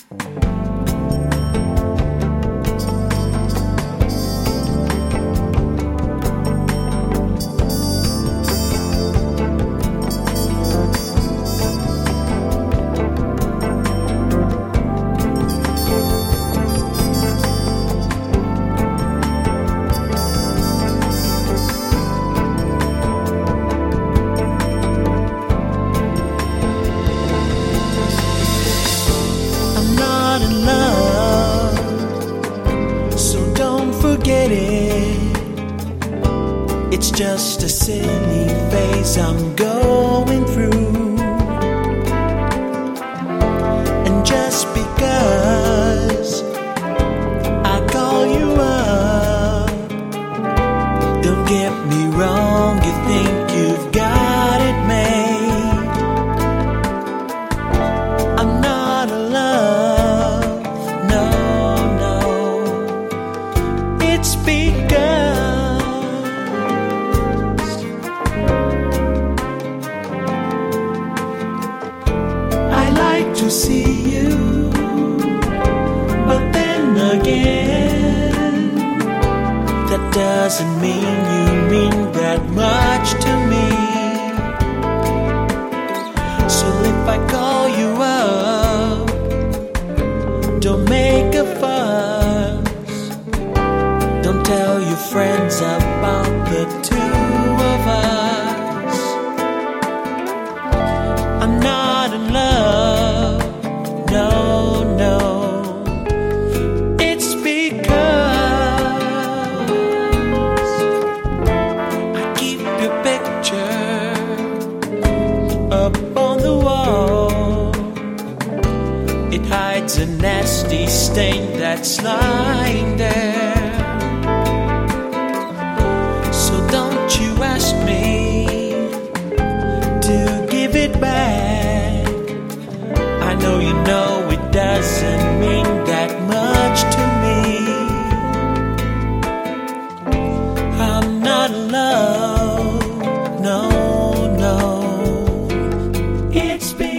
Forget it. It's just a silly phase I'm going through. And just because I call you up, don't get me wrong, you think you've got it made. I'm not in love, no. It's because I like to see you, but then again, that doesn't mean you mean that much to me. So if I call you up, don't make a fuss. Don't tell your friends about the two of us. I'm not in love, no. It's because I keep your picture up on the wall. It hides a nasty stain that's lying there. Don't you ask me to give it back. I know you know it doesn't mean that much to me. I'm not in love, no. It's been